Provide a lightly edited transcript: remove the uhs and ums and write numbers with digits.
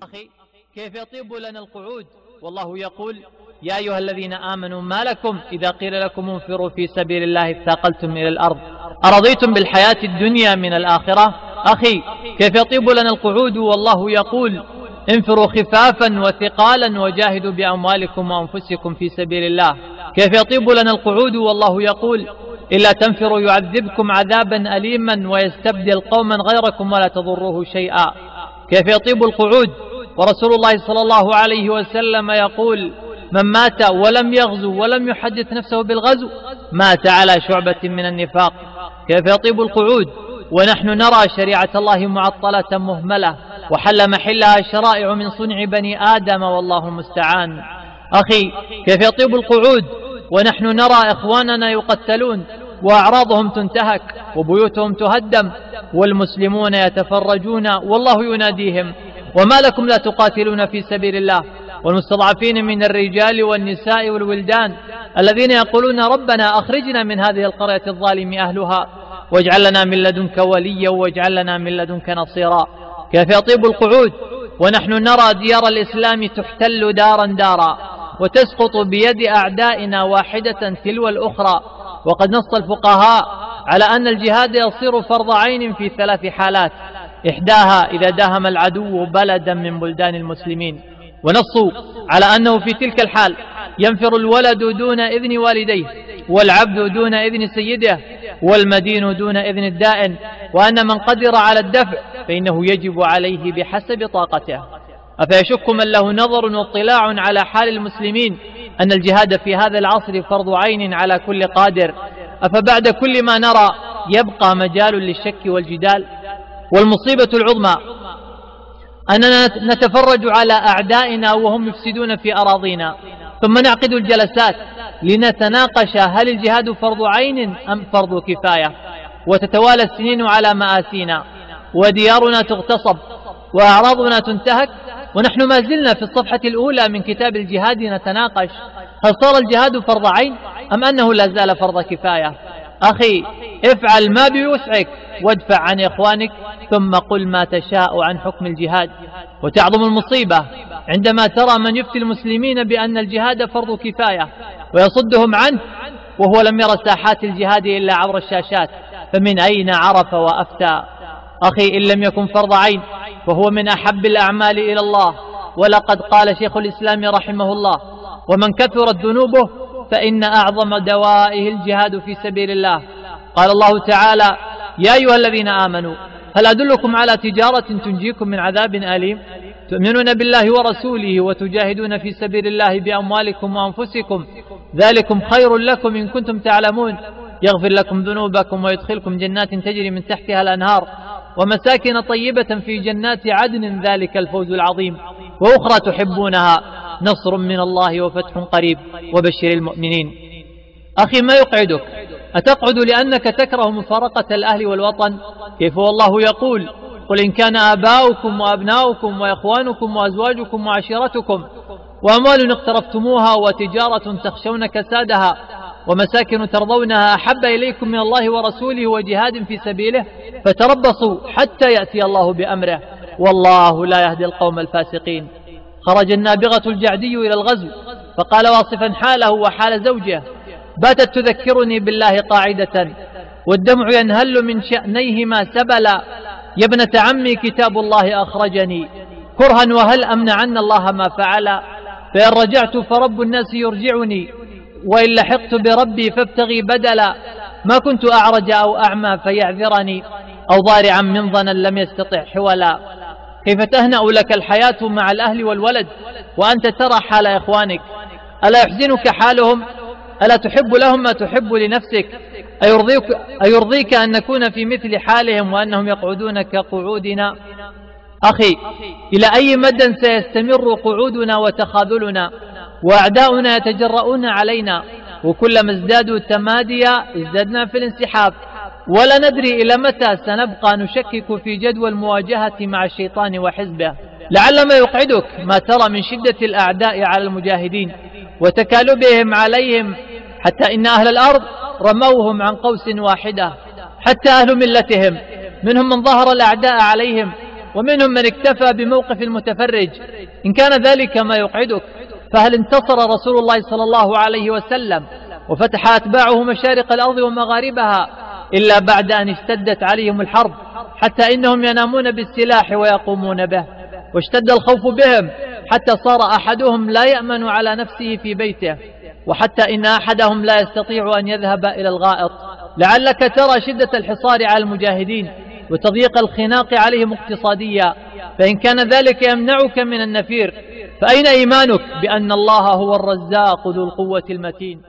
أخي، كيف يطيب لنا القعود والله يقول: يا أيها الذين آمنوا ما لكم إذا قيل لكم انفروا في سبيل الله اثاقلتم إلى الأرض أرضيتم بالحياة الدنيا من الآخرة؟ أخي، كيف يطيب لنا القعود والله يقول: انفروا خفافا وثقالا وجاهدوا بأموالكم وأنفسكم في سبيل الله. كيف يطيب لنا القعود والله يقول: إلا تنفروا يعذبكم عذابا أليما ويستبدل قوما غيركم ولا تضروه شيئا. كيف يطيب القعود ورسول الله صلى الله عليه وسلم يقول: من مات ولم يغزو ولم يحدث نفسه بالغزو مات على شعبة من النفاق. كيف يطيب القعود ونحن نرى شريعة الله معطلة مهملة وحل محلها شرائع من صنع بني آدم والله المستعان. أخي، كيف يطيب القعود ونحن نرى إخواننا يقتلون وأعراضهم تنتهك وبيوتهم تهدم والمسلمون يتفرجون والله يناديهم: وما لكم لا تقاتلون في سبيل الله؟ والمستضعفين من الرجال والنساء والولدان الذين يقولون: ربنا أخرجنا من هذه القرية الظالم أهلها واجعل لنا من لدنك وليا واجعل لنا من لدنك نصيرا. كيف يطيب القعود ونحن نرى ديار الإسلام تحتل دارا دارا وتسقط بيد أعدائنا واحدة تلو الأخرى؟ وقد نص الفقهاء على أن الجهاد يصير فرض عين في 3 حالات، إحداها إذا داهم العدو بلدا من بلدان المسلمين، ونصوا على أنه في تلك الحال ينفر الولد دون إذن والديه والعبد دون إذن سيده والمدين دون إذن الدائن، وأن من قدر على الدفع فإنه يجب عليه بحسب طاقته. أفيشك من له نظر واطلاع على حال المسلمين أن الجهاد في هذا العصر فرض عين على كل قادر؟ أفبعد كل ما نرى يبقى مجال للشك والجدال؟ والمصيبة العظمى أننا نتفرج على أعدائنا وهم يفسدون في أراضينا، ثم نعقد الجلسات لنتناقش هل الجهاد فرض عين أم فرض كفاية، وتتوالى السنين على مآسينا وديارنا تغتصب وأعراضنا تنتهك ونحن ما زلنا في الصفحة الأولى من كتاب الجهاد نتناقش هل صار الجهاد فرض عين أم أنه لا زال فرض كفاية. أخي، افعل ما بوسعك وادفع عن إخوانك ثم قل ما تشاء عن حكم الجهاد. وتعظم المصيبة عندما ترى من يفتي المسلمين بأن الجهاد فرض كفاية ويصدهم عنه وهو لم يرى ساحات الجهاد إلا عبر الشاشات، فمن أين عرف وأفتى؟ أخي، إن لم يكن فرض عين فهو من أحب الأعمال إلى الله، ولقد قال شيخ الإسلام رحمه الله: ومن كثرت ذنوبه فإن أعظم دوائه الجهاد في سبيل الله. قال الله تعالى: يا أيها الذين آمنوا هل أدلكم على تجارة تنجيكم من عذاب أليم تؤمنون بالله ورسوله وتجاهدون في سبيل الله بأموالكم وأنفسكم ذلكم خير لكم إن كنتم تعلمون يغفر لكم ذنوبكم ويدخلكم جنات تجري من تحتها الأنهار ومساكن طيبة في جنات عدن ذلك الفوز العظيم وأخرى تحبونها نصر من الله وفتح قريب وبشر المؤمنين. أخي، ما يقعدك؟ أتقعد لأنك تكره مفارقة الأهل والوطن؟ كيف والله يقول: قل إن كان آباؤكم وأبناؤكم وإخوانكم وأزواجكم وعشيرتكم وأموال اقترفتموها وتجارة تخشون كسادها ومساكن ترضونها أحب إليكم من الله ورسوله وجهاد في سبيله فتربصوا حتى يأتي الله بأمره والله لا يهدي القوم الفاسقين. خرج النابغة الجعدي إلى الغزو فقال واصفا حاله وحال زوجه: باتت تذكرني بالله قاعدة والدمع ينهل من شأنيهما سبلا، يا ابنة عمي كتاب الله أخرجني كرها وهل أمنعن الله ما فعل، فإن رجعت فرب الناس يرجعني وإن لحقت بربي فابتغي بدلا، ما كنت أعرج أو أعمى فيعذرني أو ضارعا من ظنا لم يستطع حولا. كيف تهنأ لك الحياة مع الأهل والولد وأنت ترى حال إخوانك؟ ألا يحزنك حالهم؟ ألا تحب لهم ما تحب لنفسك؟ أيرضيك أن نكون في مثل حالهم وأنهم يقعدون كقعودنا؟ أخي، إلى أي مدى سيستمر قعودنا وتخاذلنا وأعداؤنا يتجرؤون علينا وكلما ازدادوا تماديا ازددنا في الانسحاب ولا ندري إلى متى سنبقى نشكك في جدوى المواجهة مع الشيطان وحزبه. لعل ما يقعدك ما ترى من شدة الأعداء على المجاهدين وتكالبهم عليهم حتى إن أهل الأرض رموهم عن قوس واحدة، حتى أهل ملتهم منهم من ظهر الأعداء عليهم ومنهم من اكتفى بموقف المتفرج. إن كان ذلك ما يقعدك، فهل انتصر رسول الله صلى الله عليه وسلم وفتح أتباعه مشارق الأرض ومغاربها إلا بعد أن اشتدت عليهم الحرب، حتى إنهم ينامون بالسلاح ويقومون به، واشتد الخوف بهم حتى صار أحدهم لا يأمن على نفسه في بيته، وحتى إن أحدهم لا يستطيع أن يذهب إلى الغائط. لعلك ترى شدة الحصار على المجاهدين وتضييق الخناق عليهم اقتصاديا، فإن كان ذلك يمنعك من النفير، فأين إيمانك بأن الله هو الرزاق ذو القوة المتين؟